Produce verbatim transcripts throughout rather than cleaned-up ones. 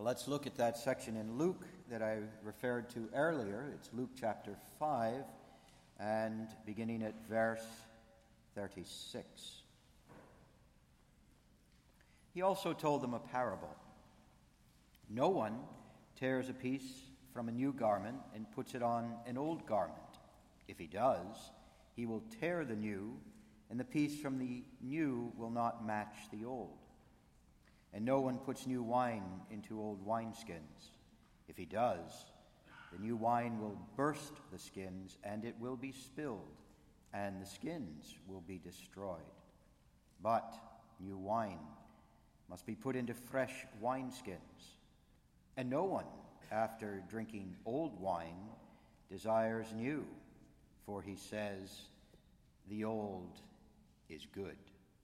Well, let's look at that section in Luke that I referred to earlier. It's Luke chapter five, and beginning at verse thirty-six. He also told them a parable. No one tears a piece from a new garment and puts it on an old garment. If he does, he will tear the new, and the piece from the new will not match the old. And no one puts new wine into old wineskins. If he does, the new wine will burst the skins, and it will be spilled, and the skins will be destroyed. But new wine must be put into fresh wineskins. And no one, after drinking old wine, desires new, for he says, the old is good.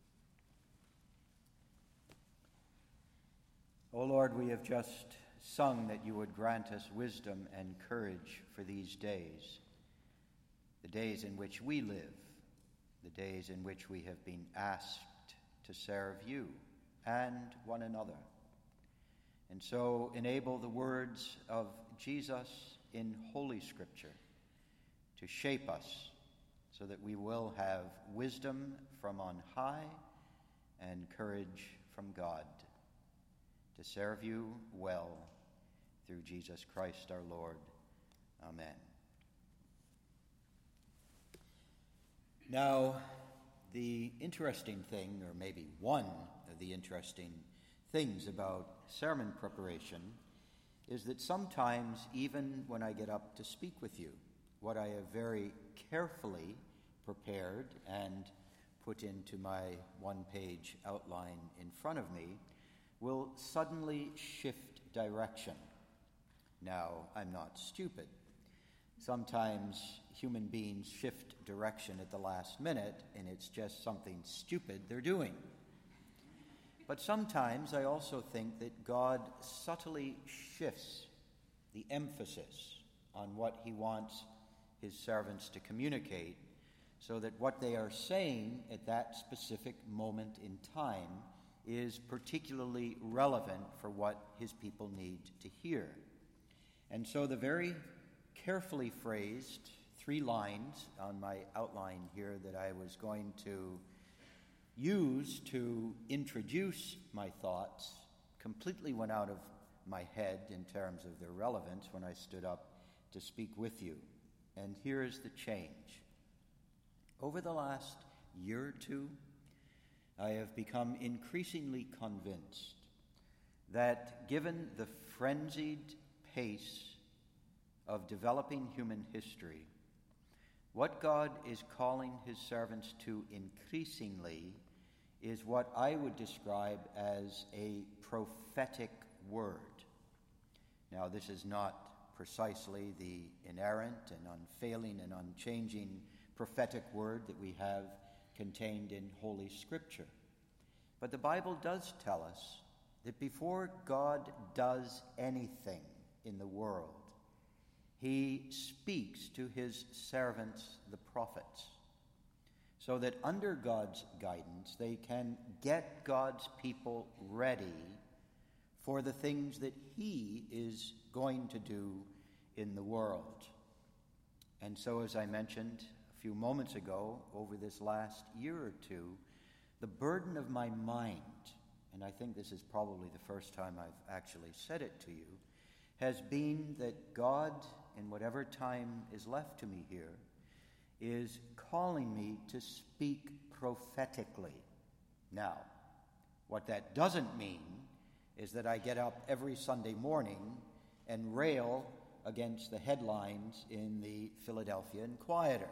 O Lord, we have just sung that you would grant us wisdom and courage for these days, the days in which we live, the days in which we have been asked to serve you and one another. And so enable the words of Jesus in Holy Scripture to shape us so that we will have wisdom from on high and courage from God to serve you well through Jesus Christ our Lord. Amen. Now, the interesting thing, or maybe one of the interesting things about sermon preparation, is that sometimes, even when I get up to speak with you, what I have very carefully prepared and put into my one-page outline in front of me will suddenly shift direction. Now, I'm not stupid. Sometimes human beings shift direction at the last minute, and it's just something stupid they're doing. But sometimes I also think that God subtly shifts the emphasis on what he wants his servants to communicate, so that what they are saying at that specific moment in time is particularly relevant for what his people need to hear. And so the very carefully phrased three lines on my outline here that I was going to use to introduce my thoughts completely went out of my head in terms of their relevance when I stood up to speak with you. And here is the change. Over the last year or two, I have become increasingly convinced that given the frenzied pace of developing human history, what God is calling his servants to increasingly is what I would describe as a prophetic word. Now, this is not precisely the inerrant and unfailing and unchanging prophetic word that we have contained in Holy Scripture. But the Bible does tell us that before God does anything in the world, he speaks to his servants, the prophets, so that under God's guidance they can get God's people ready for the things that he is going to do in the world. And so, as I mentioned a few moments ago, over this last year or two, the burden of my mind, and I think this is probably the first time I've actually said it to you, has been that God, in whatever time is left to me here, is calling me to speak prophetically. Now, what that doesn't mean is that I get up every Sunday morning and rail against the headlines in the Philadelphia Inquirer.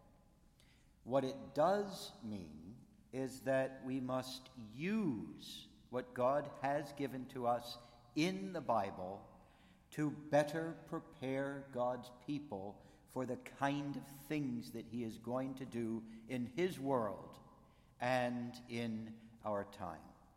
What it does mean is that we must use what God has given to us in the Bible to better prepare God's people for the kind of things that he is going to do in his world and in our time.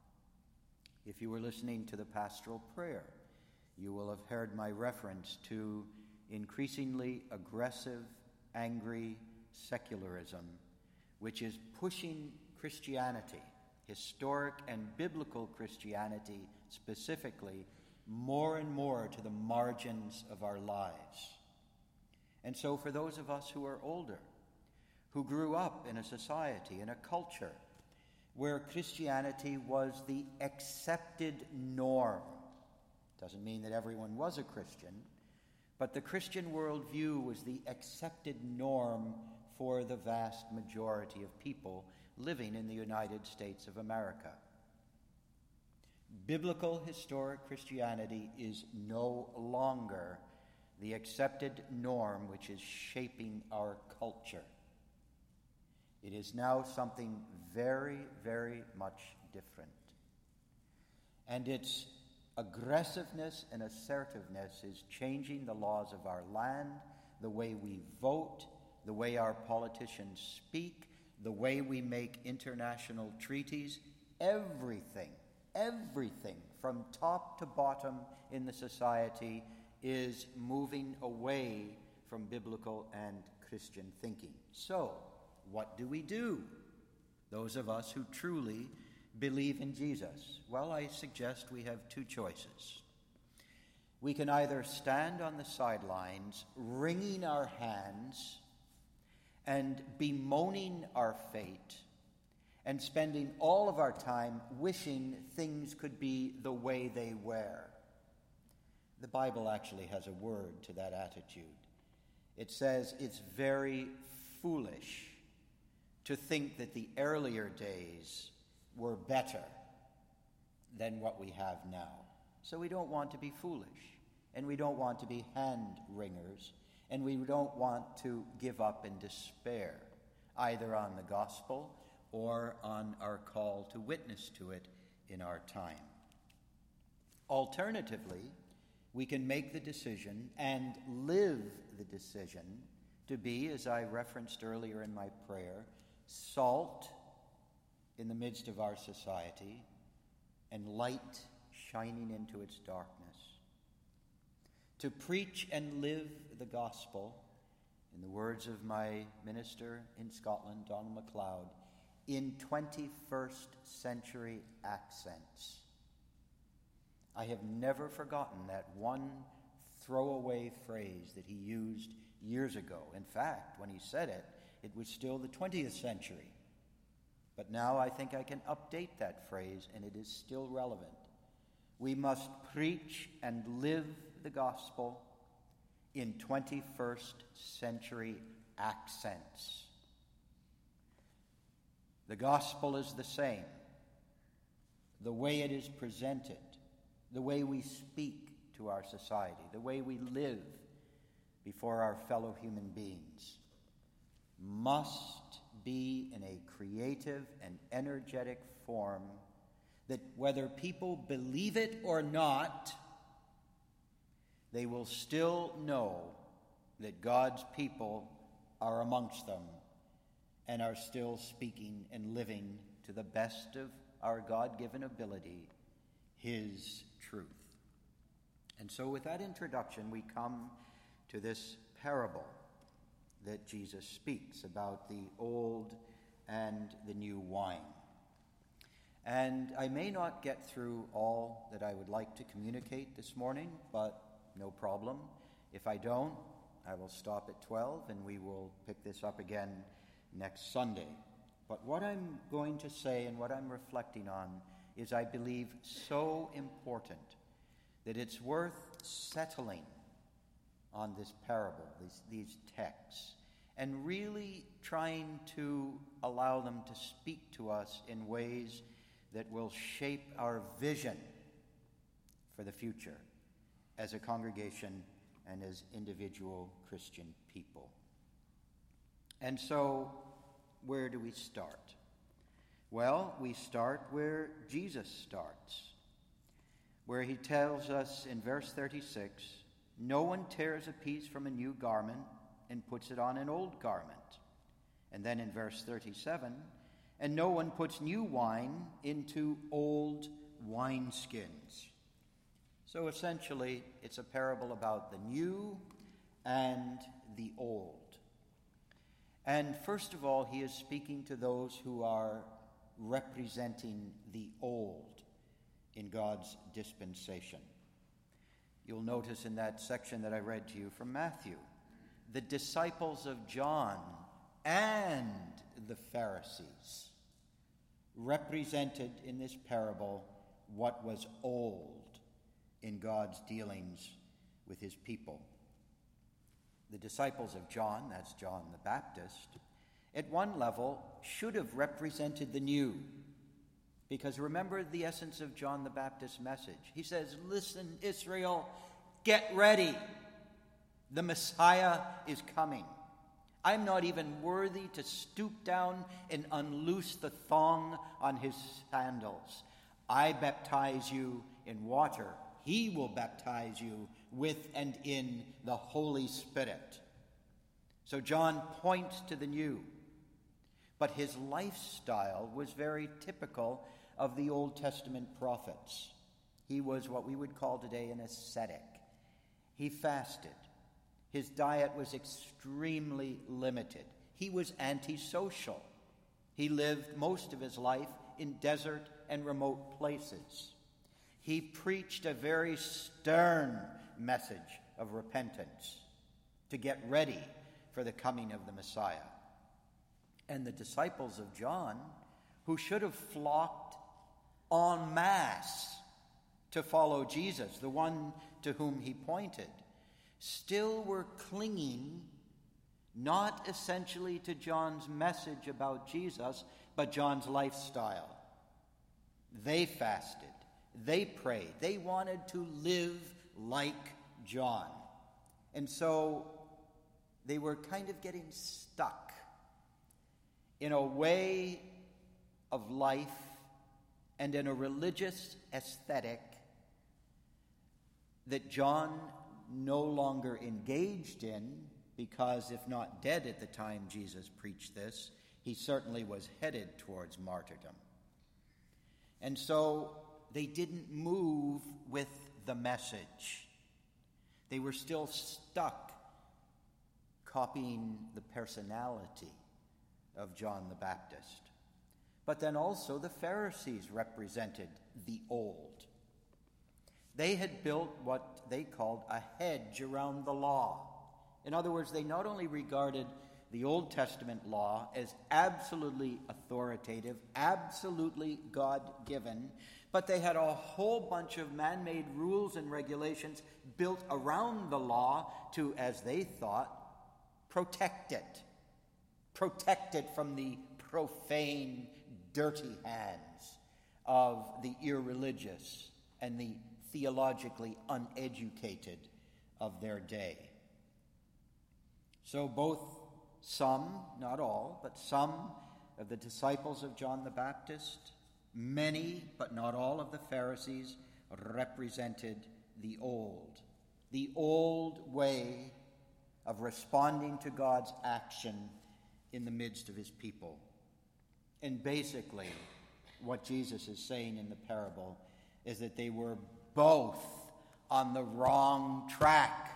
If you were listening to the pastoral prayer, you will have heard my reference to increasingly aggressive, angry secularism, which is pushing Christianity, historic and biblical Christianity specifically, more and more to the margins of our lives. And so for those of us who are older, who grew up in a society, in a culture, where Christianity was the accepted norm, doesn't mean that everyone was a Christian, but the Christian worldview was the accepted norm for the vast majority of people living in the United States of America. Biblical historic Christianity is no longer the accepted norm which is shaping our culture. It is now something very, very much different. And its aggressiveness and assertiveness is changing the laws of our land, the way we vote, the way our politicians speak, the way we make international treaties. Everything, everything from top to bottom in the society is moving away from biblical and Christian thinking. So, what do we do? Those of us who truly believe in Jesus. Well, I suggest we have two choices. We can either stand on the sidelines, wringing our hands and bemoaning our fate, and spending all of our time wishing things could be the way they were. The Bible actually has a word to that attitude. It says it's very foolish to think that the earlier days were better than what we have now. So we don't want to be foolish, and we don't want to be hand-wringers, and we don't want to give up in despair, either on the gospel or on our call to witness to it in our time. Alternatively, we can make the decision and live the decision to be, as I referenced earlier in my prayer, salt in the midst of our society and light shining into its darkness. To preach and live the gospel, in the words of my minister in Scotland, Donald MacLeod, in twenty-first century accents. I have never forgotten that one throwaway phrase that he used years ago. In fact, when he said it, it was still the twentieth century. But now I think I can update that phrase, and it is still relevant. We must preach and live the gospel in twenty-first century accents. The gospel is the same. The way it is presented, the way we speak to our society, the way we live before our fellow human beings, must be in a creative and energetic form that whether people believe it or not, they will still know that God's people are amongst them and are still speaking and living to the best of our God-given ability, His truth. And so with that introduction, we come to this parable that Jesus speaks about the old and the new wine. And I may not get through all that I would like to communicate this morning, but no problem. If I don't, I will stop at twelve and we will pick this up again next Sunday. But what I'm going to say and what I'm reflecting on is, I believe, so important that it's worth settling on this parable, these, these texts, and really trying to allow them to speak to us in ways that will shape our vision for the future as a congregation and as individual Christian people. And so, where do we start? Well, we start where Jesus starts, where he tells us in verse thirty-six, "No one tears a piece from a new garment and puts it on an old garment." And then in verse thirty-seven, "And no one puts new wine into old wineskins." So essentially, it's a parable about the new and the old. And first of all, he is speaking to those who are representing the old in God's dispensation. You'll notice in that section that I read to you from Matthew, the disciples of John and the Pharisees represented in this parable what was old in God's dealings with his people. The disciples of John, that's John the Baptist, at one level should have represented the new. Because remember the essence of John the Baptist's message. He says, listen, Israel, get ready. The Messiah is coming. I'm not even worthy to stoop down and unloose the thong on his sandals. I baptize you in water. He will baptize you with and in the Holy Spirit. So John points to the new. But his lifestyle was very typical of the Old Testament prophets. He was what we would call today an ascetic. He fasted. His diet was extremely limited. He was antisocial. He lived most of his life in desert and remote places. He preached a very stern message of repentance to get ready for the coming of the Messiah. And the disciples of John, who should have flocked en masse to follow Jesus, the one to whom he pointed, still were clinging not essentially to John's message about Jesus, but John's lifestyle. They fasted. They prayed. They wanted to live like John. And so they were kind of getting stuck in a way of life and in a religious aesthetic that John no longer engaged in, because if not dead at the time Jesus preached this, he certainly was headed towards martyrdom. And so they didn't move with the message. They were still stuck copying the personality of John the Baptist. But then also the Pharisees represented the old. They had built what they called a hedge around the law. In other words, they not only regarded the Old Testament law as absolutely authoritative, absolutely God-given, but they had a whole bunch of man-made rules and regulations built around the law to, as they thought, protect it. Protect it from the profane, dirty hands of the irreligious and the theologically uneducated of their day. So both some, not all, but some of the disciples of John the Baptist, many, but not all of the Pharisees, represented the old, the old way of responding to God's action in the midst of his people. And basically, what Jesus is saying in the parable is that they were both on the wrong track.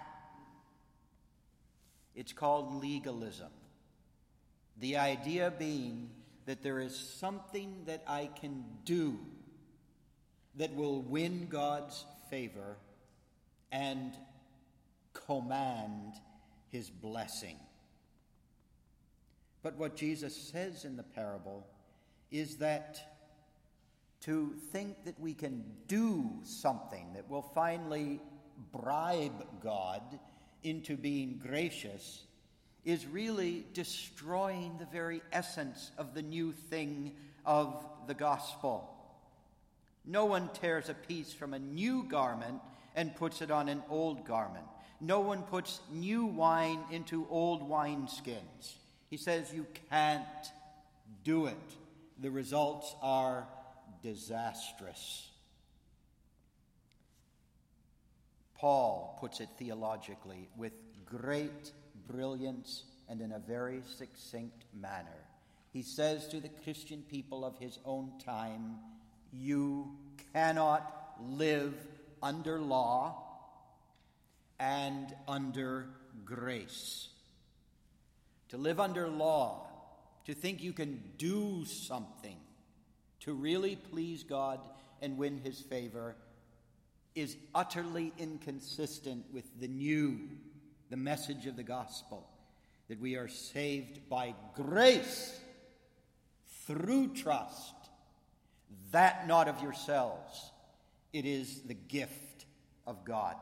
It's called legalism. The idea being that there is something that I can do that will win God's favor and command his blessing. But what Jesus says in the parable is that to think that we can do something that will finally bribe God into being gracious is really destroying the very essence of the new thing of the gospel. No one tears a piece from a new garment and puts it on an old garment. No one puts new wine into old wineskins. He says you can't do it. The results are disastrous. Paul puts it theologically with great brilliance and in a very succinct manner. He says to the Christian people of his own time, you cannot live under law and under grace. To live under law, to think you can do something to really please God and win his favor, is utterly inconsistent with the new, the message of the gospel, that we are saved by grace through trust, that not of yourselves. It is the gift of God.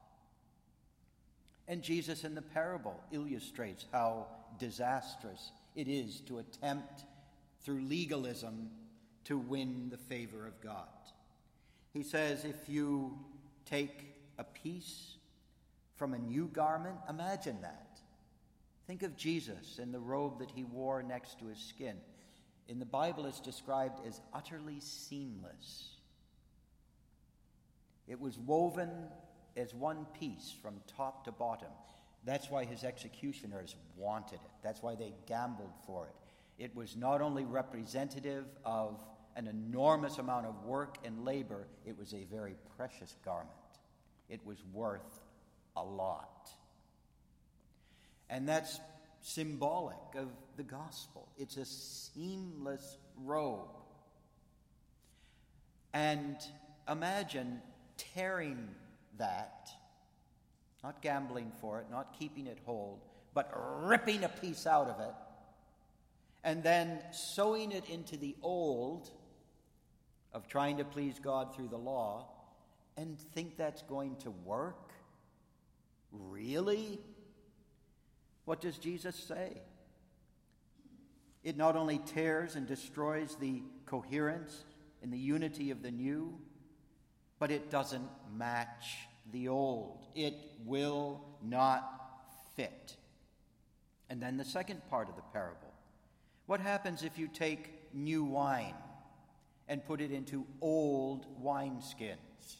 And Jesus in the parable illustrates how disastrous it is to attempt through legalism to win the favor of God. He says, if you take a piece from a new garment, imagine that. Think of Jesus in the robe that he wore next to his skin. In the Bible, it's described as utterly seamless. It was woven as one piece from top to bottom. That's why his executioners wanted it. That's why they gambled for it. It was not only representative of an enormous amount of work and labor, it was a very precious garment. It was worth a lot. And that's symbolic of the gospel. It's a seamless robe. And imagine tearing that, not gambling for it, not keeping it whole, but ripping a piece out of it, and then sewing it into the old of trying to please God through the law, and think that's going to work? Really? What does Jesus say? It not only tears and destroys the coherence and the unity of the new, but it doesn't match the old. It will not fit. And then the second part of the parable. What happens if you take new wine and put it into old wineskins?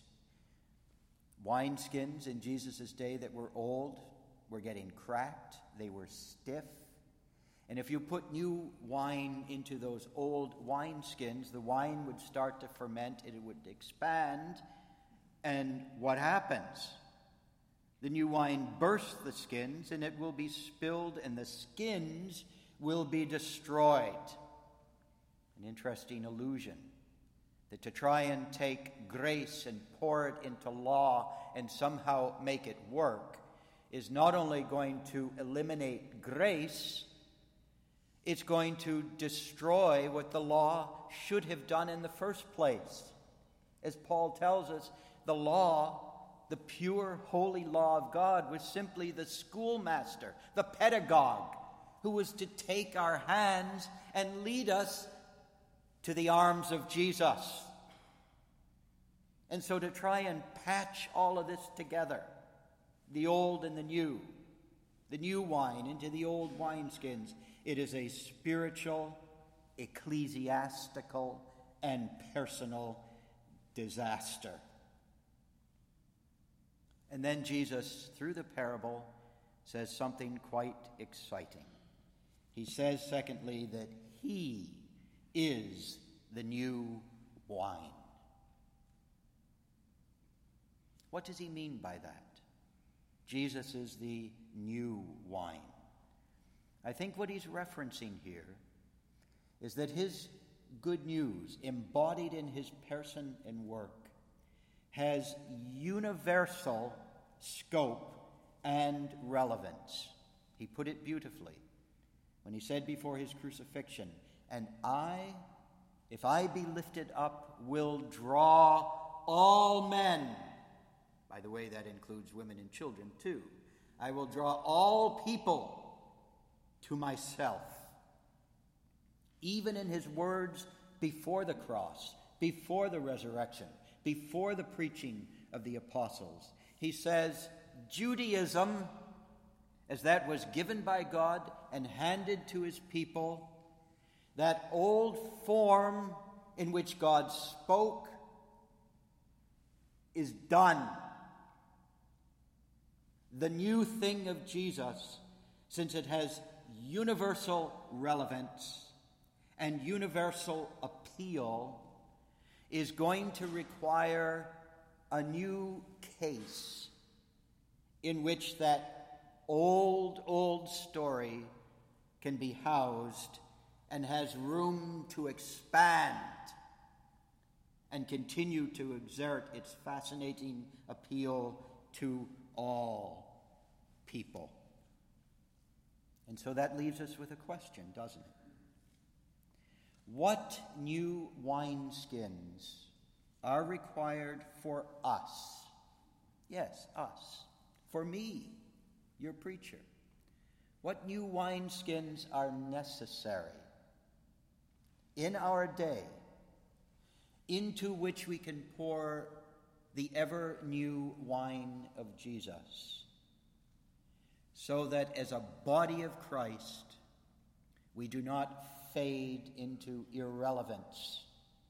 Wineskins in Jesus' day that were old were getting cracked. They were stiff. And if you put new wine into those old wineskins, the wine would start to ferment, it would expand. And what happens? The new wine bursts the skins, and it will be spilled, and the skins will be destroyed. An interesting illusion, that to try and take grace and pour it into law and somehow make it work is not only going to eliminate grace, it's going to destroy what the law should have done in the first place. As Paul tells us, the law, the pure, holy law of God, was simply the schoolmaster, the pedagogue, who was to take our hands and lead us to the arms of Jesus. And so to try and patch all of this together, the old and the new, the new wine into the old wineskins, it is a spiritual, ecclesiastical, and personal disaster. And then Jesus, through the parable, says something quite exciting. He says, secondly, that he is the new wine. What does he mean by that? Jesus is the new wine. I think what he's referencing here is that his good news, embodied in his person and work, has universal scope and relevance. He put it beautifully when he said before his crucifixion, "And I, if I be lifted up, will draw all men." By the way, that includes women and children too. "I will draw all people to myself." Even in his words before the cross, before the resurrection, before the preaching of the apostles, he says, Judaism, as that was given by God and handed to his people, that old form in which God spoke, is done. The new thing of Jesus, since it has universal relevance and universal appeal, is going to require a new case in which that old, old story can be housed and has room to expand and continue to exert its fascinating appeal to all people. And so that leaves us with a question, doesn't it? What new wineskins are required for us? Yes, us. For me, your preacher. What new wineskins are necessary in our day into which we can pour the ever new wine of Jesus, so that as a body of Christ, we do not fade into irrelevance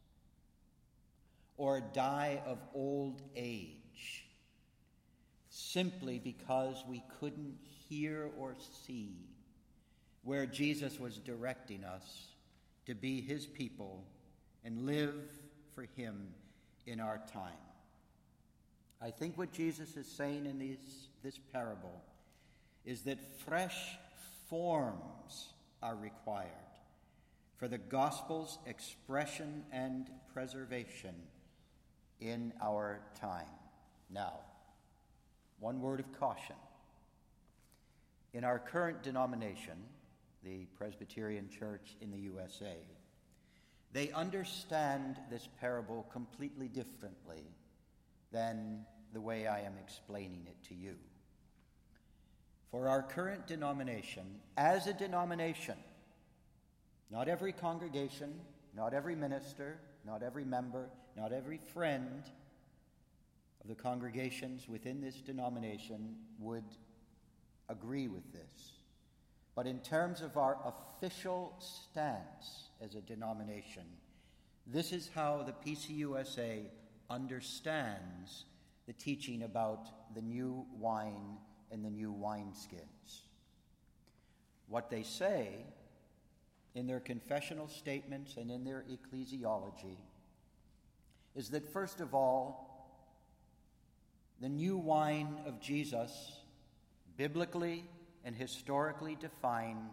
or die of old age simply because we couldn't hear or see where Jesus was directing us to be his people and live for him in our time. I think what Jesus is saying in these, this parable is that fresh forms are required for the gospel's expression and preservation in our time. Now, one word of caution. In our current denomination, the Presbyterian Church in the U S A, they understand this parable completely differently than the way I am explaining it to you. For our current denomination, as a denomination, not every congregation, not every minister, not every member, not every friend of the congregations within this denomination would agree with this. But in terms of our official stance as a denomination, this is how the P C U S A understands the teaching about the new wine and the new wineskins. What they say in their confessional statements and in their ecclesiology is that, first of all, the new wine of Jesus, biblically and historically defined,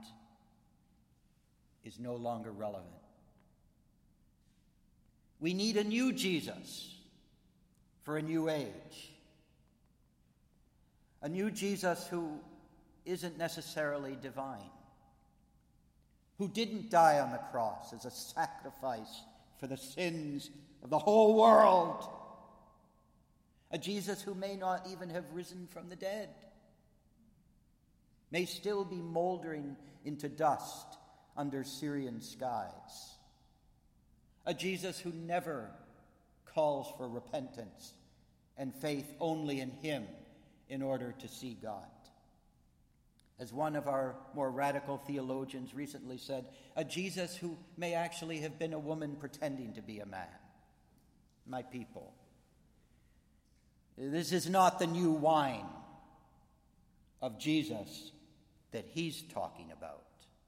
is no longer relevant. We need a new Jesus for a new age. A new Jesus who isn't necessarily divine, who didn't die on the cross as a sacrifice for the sins of the whole world. A Jesus who may not even have risen from the dead, may still be moldering into dust under Syrian skies. A Jesus who never calls for repentance and faith only in him in order to see God. As one of our more radical theologians recently said, a Jesus who may actually have been a woman pretending to be a man. My people, this is not the new wine of Jesus that he's talking about.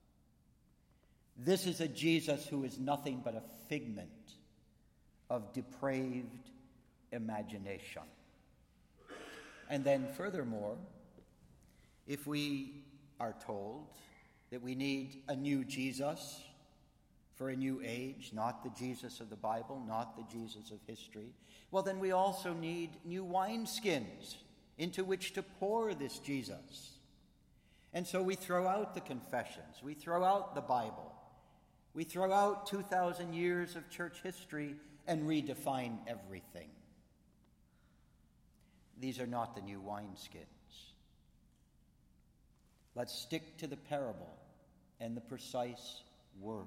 This is a Jesus who is nothing but a figment of depraved imagination. And then furthermore, if we are told that we need a new Jesus for a new age, not the Jesus of the Bible, not the Jesus of history, well, then we also need new wineskins into which to pour this Jesus. And so we throw out the confessions, we throw out the Bible, we throw out two thousand years of church history and redefine everything. These are not the new wineskins. Let's stick to the parable and the precise words.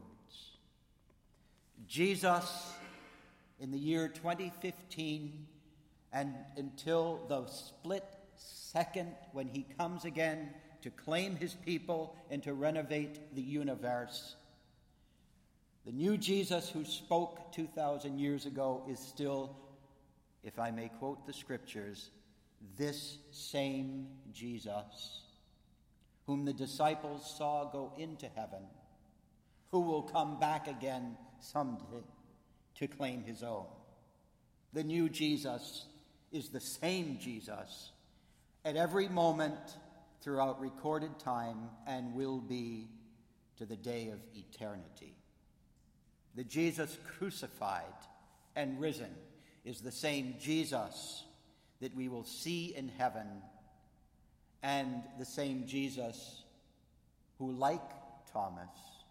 Jesus, in the year twenty fifteen, and until the split second when he comes again to claim his people and to renovate the universe, the new Jesus who spoke two thousand years ago is still, if I may quote the scriptures, this same Jesus whom the disciples saw go into heaven, who will come back again someday to claim his own. The new Jesus is the same Jesus at every moment throughout recorded time and will be to the day of eternity. The Jesus crucified and risen is the same Jesus that we will see in heaven, and the same Jesus who, like Thomas,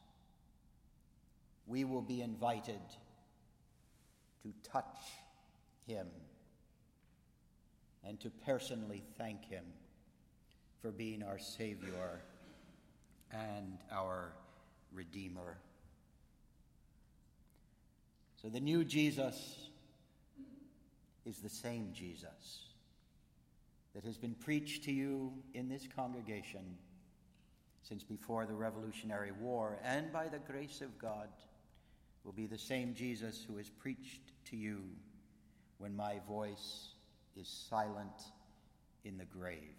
we will be invited to touch him and to personally thank him for being our Savior and our Redeemer. So the new Jesus is the same Jesus that has been preached to you in this congregation since before the Revolutionary War, and by the grace of God will be the same Jesus who is preached to you when my voice is silent in the grave.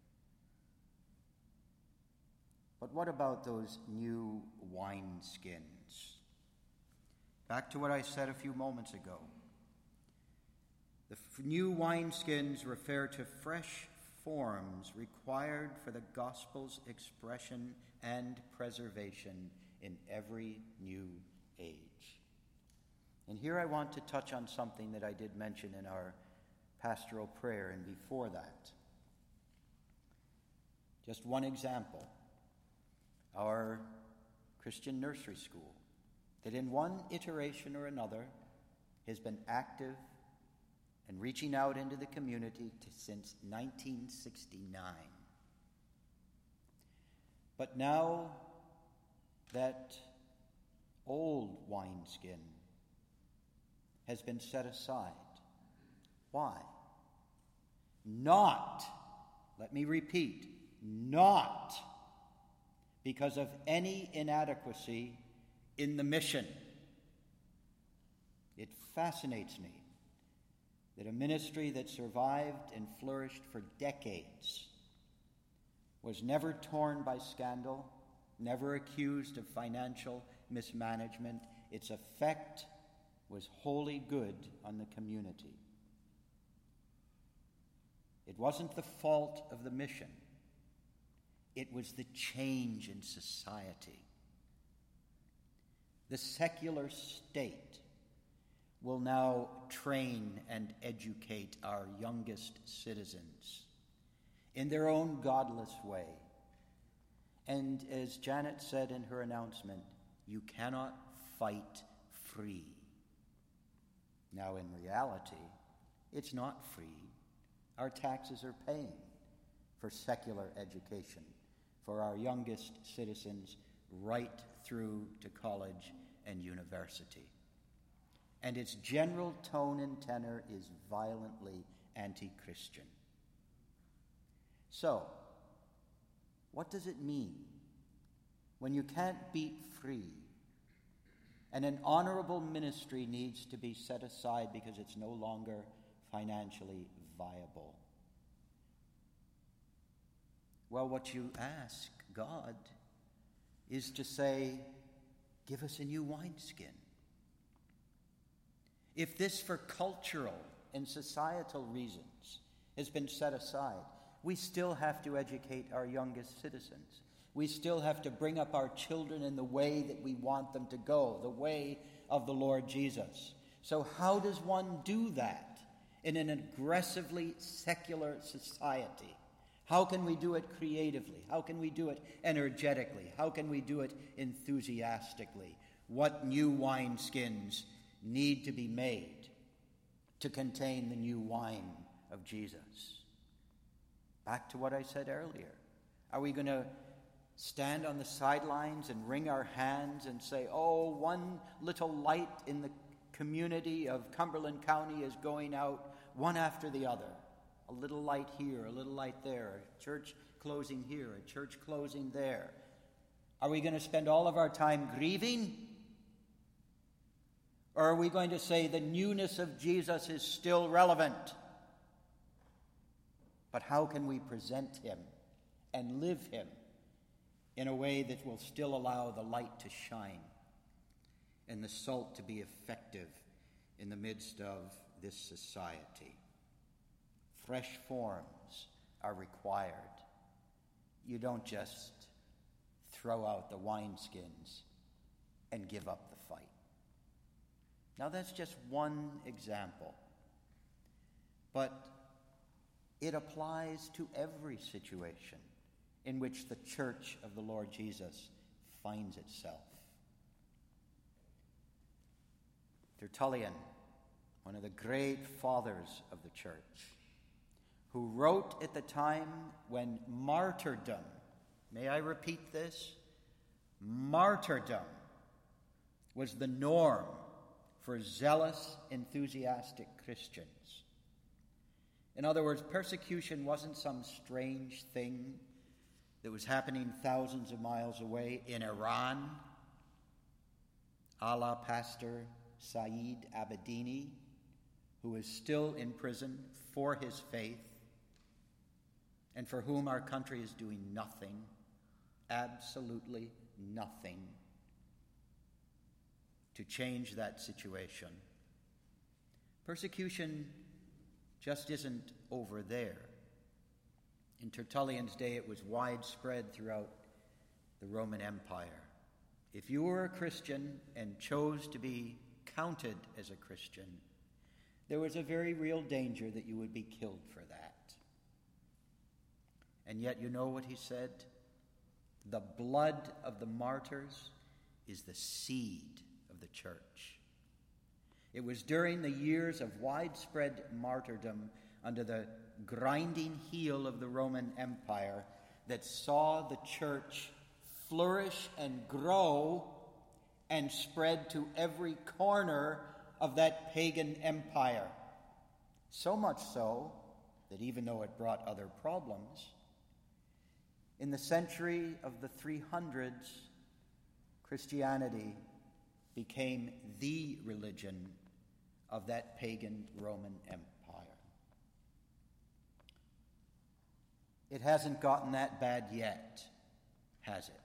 But what about those new wineskins? Back to what I said a few moments ago. The f- new wineskins refer to fresh forms required for the gospel's expression and preservation in every new age. And here I want to touch on something that I did mention in our pastoral prayer and before that. Just one example. Our Christian nursery school, that in one iteration or another has been active and reaching out into the community to, since nineteen sixty-nine. But now that old wineskin has been set aside. Why? Not, let me repeat, not because of any inadequacy in the mission. It fascinates me that a ministry that survived and flourished for decades was never torn by scandal, never accused of financial mismanagement. Its effect was wholly good on the community. It wasn't the fault of the mission. It was the change in society. The secular state will now train and educate our youngest citizens in their own godless way. And as Janet said in her announcement, you cannot fight free. Now, in reality, it's not free. Our taxes are paying for secular education for our youngest citizens right through to college and university. And its general tone and tenor is violently anti-Christian. So, what does it mean when you can't beat free and an honorable ministry needs to be set aside because it's no longer financially viable? Well, what you ask God is to say, give us a new wineskin. If this, for cultural and societal reasons, has been set aside, we still have to educate our youngest citizens. We still have to bring up our children in the way that we want them to go, the way of the Lord Jesus. So how does one do that in an aggressively secular society? How can we do it creatively? How can we do it energetically? How can we do it enthusiastically? What new wineskins need to be made to contain the new wine of Jesus? Back to what I said earlier. Are we going to stand on the sidelines and wring our hands and say, oh, one little light in the community of Cumberland County is going out, one after the other? A little light here, a little light there, a church closing here, a church closing there. Are we going to spend all of our time grieving? Or are we going to say the newness of Jesus is still relevant? But how can we present him and live him in a way that will still allow the light to shine and the salt to be effective in the midst of this society? Fresh forms are required. You don't just throw out the wineskins and give up the fight. Now, that's just one example, but it applies to every situation in which the church of the Lord Jesus finds itself. Tertullian, one of the great fathers of the church, who wrote at the time when martyrdom, may I repeat this? Martyrdom was the norm for zealous, enthusiastic Christians. In other words, persecution wasn't some strange thing that was happening thousands of miles away in Iran, a la Pastor Saeed Abedini, who is still in prison for his faith and for whom our country is doing nothing, absolutely nothing, to change that situation. Persecution just isn't over there. In Tertullian's day, it was widespread throughout the Roman Empire. If you were a Christian and chose to be counted as a Christian, there was a very real danger that you would be killed for that. And yet, you know what he said? The blood of the martyrs is the seed of the church. It was during the years of widespread martyrdom under the grinding heel of the Roman Empire that saw the church flourish and grow and spread to every corner of that pagan empire. So much so that even though it brought other problems, in the century of the three hundreds, Christianity became the religion of that pagan Roman Empire. It hasn't gotten that bad yet, has it?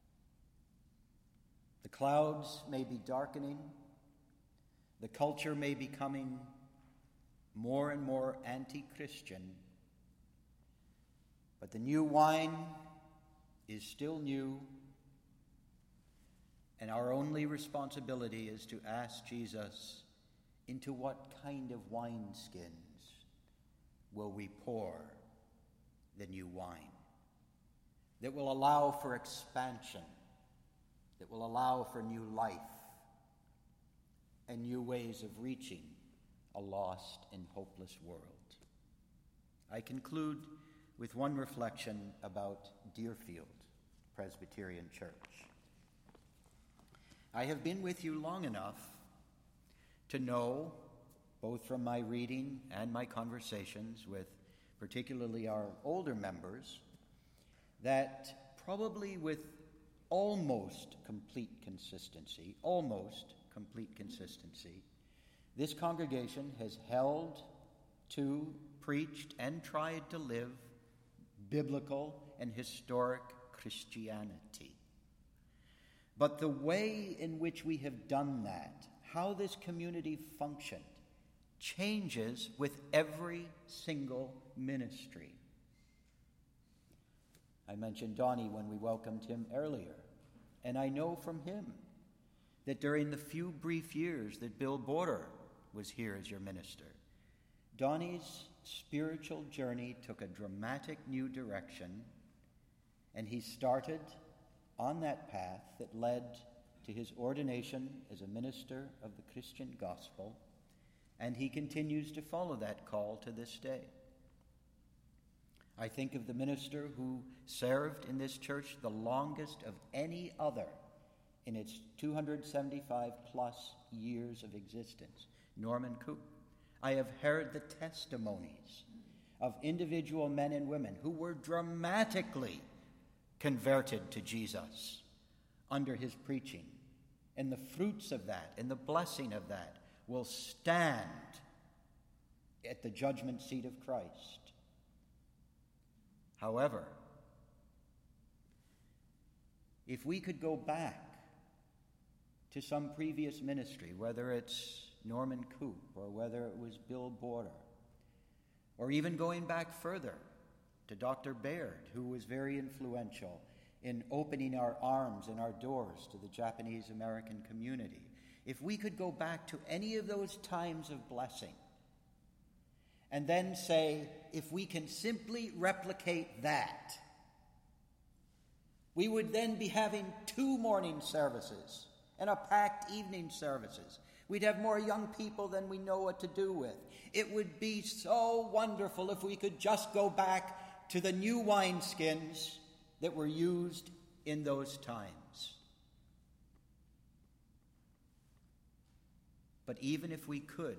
The clouds may be darkening. The culture may be becoming more and more anti-Christian. But the new wine is still new. And our only responsibility is to ask Jesus, into what kind of wineskins will we pour the new wine that will allow for expansion, that will allow for new life and new ways of reaching a lost and hopeless world. I conclude with one reflection about Deerfield Presbyterian Church. I have been with you long enough to know, both from my reading and my conversations with particularly our older members, that probably with almost complete consistency, almost complete consistency, this congregation has held to, preached, and tried to live biblical and historic Christianity. But the way in which we have done that, how this community functioned, changes with every single ministry. I mentioned Donnie when we welcomed him earlier, and I know from him that during the few brief years that Bill Border was here as your minister, Donnie's spiritual journey took a dramatic new direction, and he started on that path that led to his ordination as a minister of the Christian gospel, and he continues to follow that call to this day. I think of the minister who served in this church the longest of any other in its two hundred seventy-five plus years of existence, Norman Coop. I have heard the testimonies of individual men and women who were dramatically converted to Jesus under his preaching. And the fruits of that and the blessing of that will stand at the judgment seat of Christ. However, if we could go back to some previous ministry, whether it's Norman Coop or whether it was Bill Border, or even going back further to Doctor Baird, who was very influential in opening our arms and our doors to the Japanese American community. if we could go back to any of those times of blessing and then say, if we can simply replicate that, we would then be having two morning services and a packed evening services. We'd have more young people than we know what to do with. It would be so wonderful if we could just go back to the new wineskins that were used in those times. But even if we could,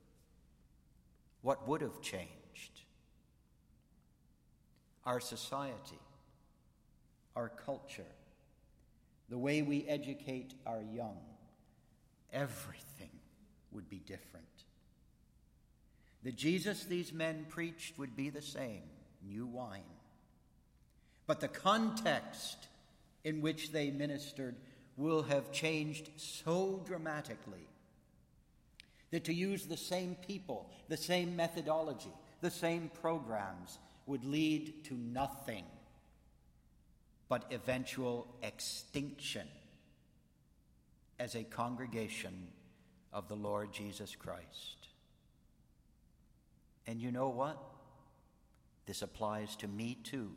what would have changed? Our society, our culture, the way we educate our young, everything would be different. The Jesus these men preached would be the same, new wine. But the context in which they ministered will have changed so dramatically that to use the same people, the same methodology, the same programs would lead to nothing but eventual extinction as a congregation of the Lord Jesus Christ. And you know what? This applies to me too.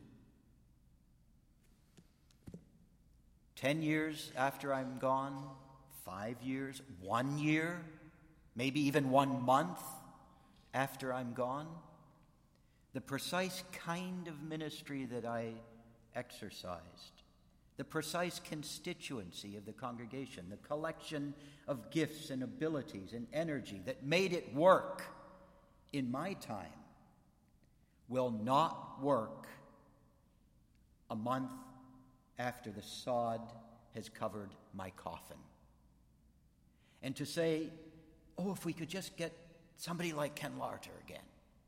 Ten years after I'm gone, five years, one year, maybe even one month after I'm gone, the precise kind of ministry that I exercised, the precise constituency of the congregation, the collection of gifts and abilities and energy that made it work in my time, will not work a month after the sod has covered my coffin. And to say, oh, if we could just get somebody like Ken Larter again,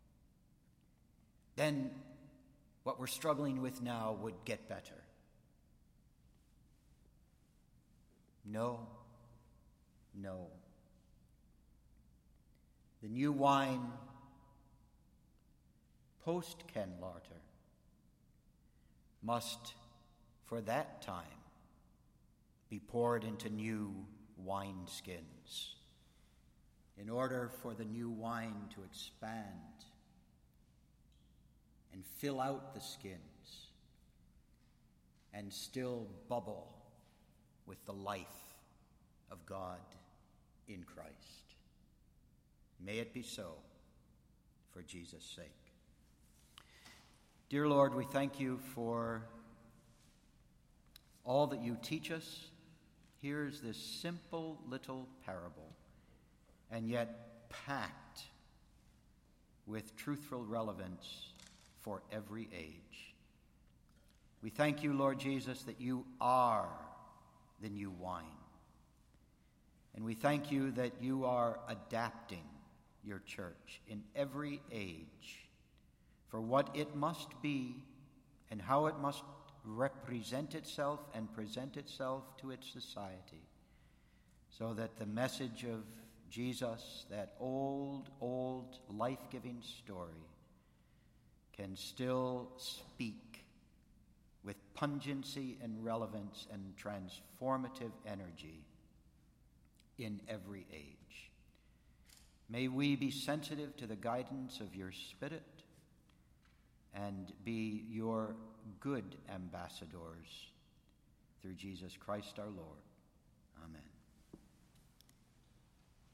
then what we're struggling with now would get better. No, no. The new wine, post-Ken Larter, must, for that time, be poured into new wineskins in order for the new wine to expand and fill out the skins and still bubble with the life of God in Christ. May it be so for Jesus' sake. Dear Lord, we thank you for all that you teach us. Here's this simple little parable, and yet packed with truthful relevance for every age. We thank you, Lord Jesus, that you are the new wine. And we thank you that you are adapting your church in every age for what it must be and how it must represent itself and present itself to its society, so that the message of Jesus, that old, old, life-giving story, can still speak with pungency and relevance and transformative energy in every age. May we be sensitive to the guidance of your Spirit and be your good ambassadors through Jesus Christ our Lord. Amen.